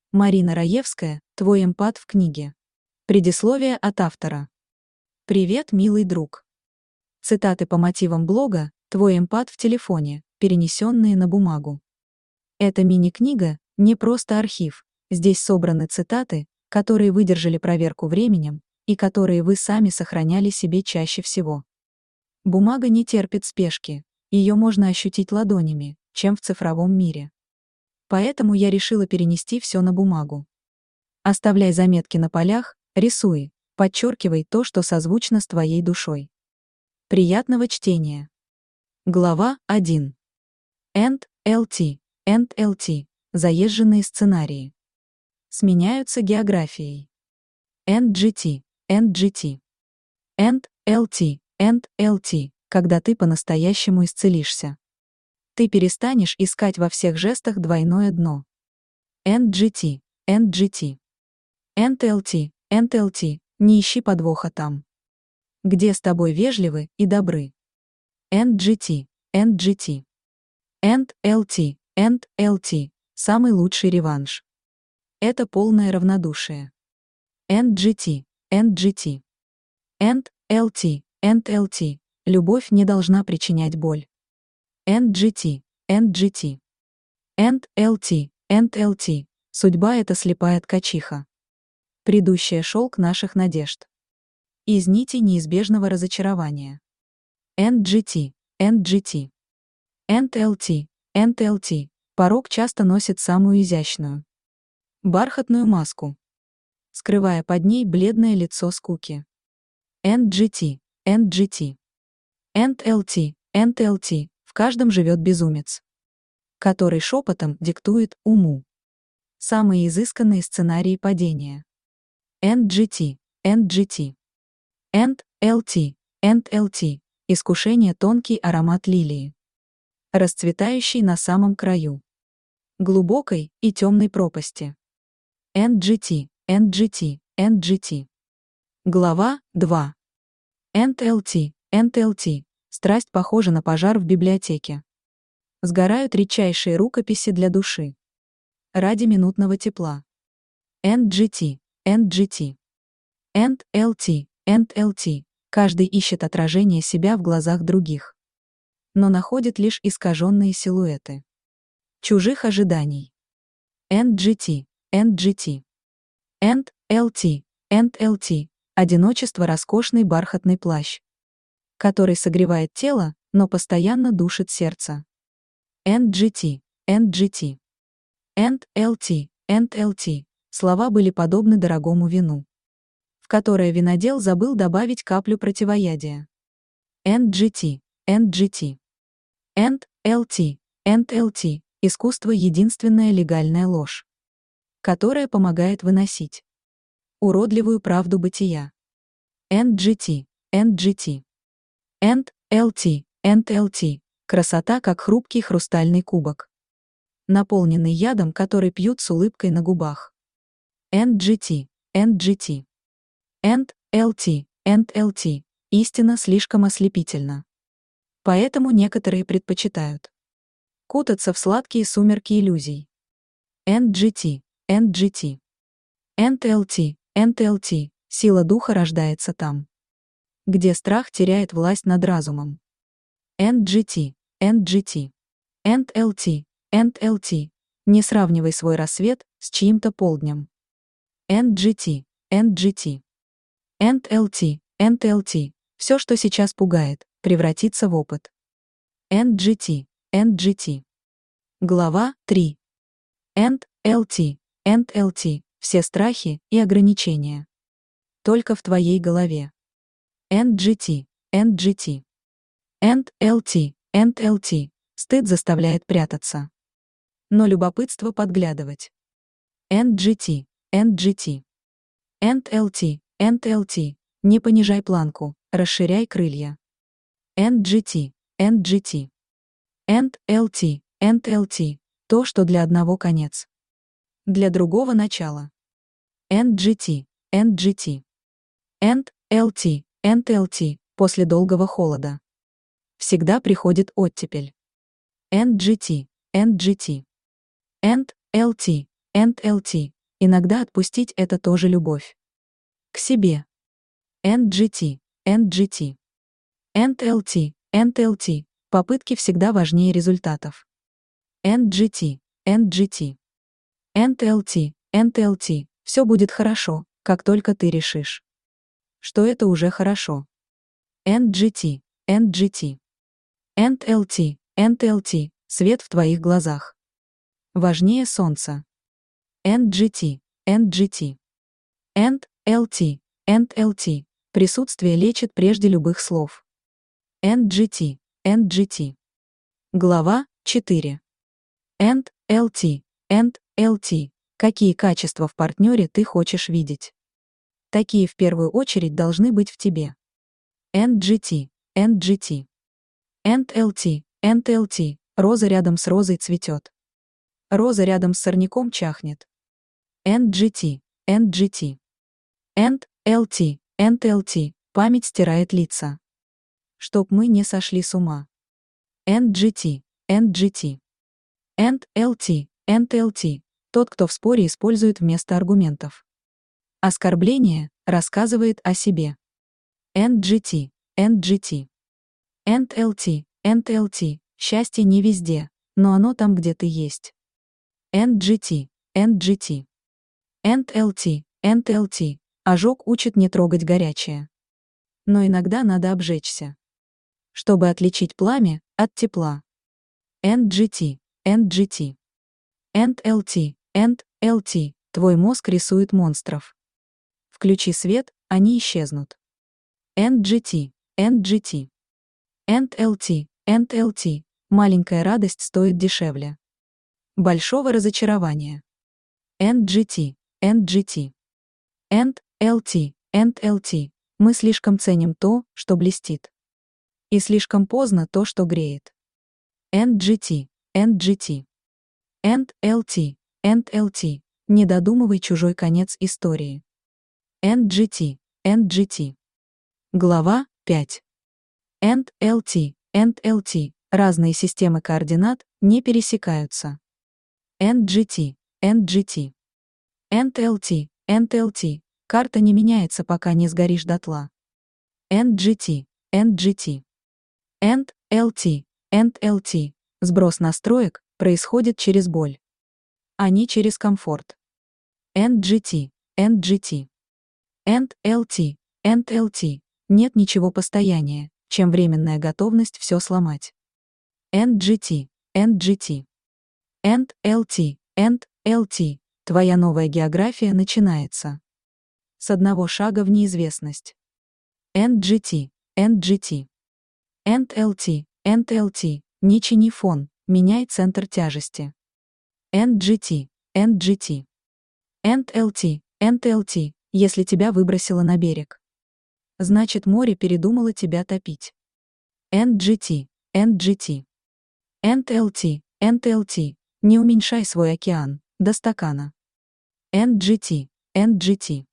Марина Раевская, твой эмпат в книге. Предисловие от автора. Привет, милый друг. Цитаты по мотивам блога «Твой эмпат в телефоне», перенесенные на бумагу. Эта мини-книга не просто архив, здесь собраны цитаты, которые выдержали проверку временем и которые вы сами сохраняли себе чаще всего. Бумага не терпит спешки, ее можно ощутить ладонями, чем в цифровом мире. Поэтому я решила перенести все на бумагу. Оставляй заметки на полях, рисуй, подчеркивай то, что созвучно с твоей душой. Приятного чтения. Глава 1. NLT. Заезженные сценарии. Сменяются географией. NGT. NLT. Когда ты по-настоящему исцелишься. Ты перестанешь искать во всех жестах двойное дно. NGT. NLT. Не ищи подвоха там, где с тобой вежливы и добры. NLT. Самый лучший реванш. Это полное равнодушие. NLT. Любовь не должна причинять боль. NLT. Судьба — это слепая ткачиха, придущая шелк наших надежд из нитей неизбежного разочарования. NLT. Порок часто носит самую изящную, бархатную маску, скрывая под ней бледное лицо скуки. NLT. В каждом живет безумец, который шепотом диктует уму самые изысканные сценарии падения. NLT. Искушение — тонкий аромат лилии, расцветающий на самом краю глубокой и темной пропасти. NLT. Глава 2. NLT. Страсть похожа на пожар в библиотеке. Сгорают редчайшие рукописи для души ради минутного тепла. NLT. Каждый ищет отражение себя в глазах других, но находит лишь искаженные силуэты чужих ожиданий. NLT. Одиночество — роскошный бархатный плащ, который согревает тело, но постоянно душит сердце. NLT. Слова были подобны дорогому вину, в которое винодел забыл добавить каплю противоядия. NLT. Искусство — единственная легальная ложь, которая помогает выносить уродливую правду бытия. NLT. Красота, как хрупкий хрустальный кубок, наполненный ядом, который пьют с улыбкой на губах. NLT. Истина слишком ослепительна. Поэтому некоторые предпочитают кутаться в сладкие сумерки иллюзий. NLT. Сила духа рождается там, где страх теряет власть над разумом. NLT. Не сравнивай свой рассвет с чьим-то полднем. NLT. Все, что сейчас пугает, превратится в опыт. NLT. Глава 3. NLT. Все страхи и ограничения только в твоей голове. NLT. Стыд заставляет прятаться, но любопытство подглядывать. NLT. Не понижай планку, расширяй крылья. NLT. То, что для одного конец, для другого начало. NLT. После долгого холода всегда приходит оттепель. NLT. Иногда отпустить — это тоже любовь. К себе. NGT, NGT. NLT, NLT. Попытки всегда важнее результатов. NGT, NGT. NLT, NLT. Все будет хорошо, как только ты решишь, что это уже хорошо. NGT, NGT. NLT, NLT. Свет в твоих глазах важнее солнца. NGT, NGT. NLT, NLT. Присутствие лечит прежде любых слов. NGT, NGT. Глава 4. NLT, NLT. Какие качества в партнере ты хочешь видеть? Такие в первую очередь должны быть в тебе. NGT, NGT. NLT, NLT. Роза рядом с розой цветет. Роза рядом с сорняком чахнет. NGT, NGT. NLT, NLT. Память стирает лица. Чтоб мы не сошли с ума. NGT, NGT. NLT, NLT. Тот, кто в споре использует вместо аргументов оскорбление, рассказывает о себе. NGT, NGT. NLT, NLT. Счастье не везде, но оно там, где ты есть. NGT, NGT. NLT, NLT. Ожог учит не трогать горячее. Но иногда надо обжечься, чтобы отличить пламя от тепла. NGT, NGT. NLT, NLT. Твой мозг рисует монстров. Включи свет, они исчезнут. NGT, NGT. NLT, NLT. Маленькая радость стоит дешевле большого разочарования. NGT, NGT. NLT, NLT. Мы слишком ценим то, что блестит. И слишком поздно то, что греет. NGT, NGT. NLT, NLT. Не додумывай чужой конец истории. NGT, NGT. Глава 5. NLT, NLT. Разные системы координат не пересекаются. NGT, NGT. NLT, NLT. Карта не меняется, пока не сгоришь дотла. NGT, NGT. NLT, NLT. Сброс настроек происходит через боль, а не через комфорт. NGT, NGT. NLT, NLT. Нет ничего постояннее, чем временная готовность все сломать. NGT, NGT. NLT, NLT. Твоя новая география начинается с одного шага в неизвестность. NGT, NGT. NLT, NLT. Не чини фон, меняй центр тяжести. NGT, NGT. NLT, NLT. Если тебя выбросило на берег, значит море передумало тебя топить. NGT, NGT. NLT, NLT. Не уменьшай свой океан до стакана. NGT, NGT.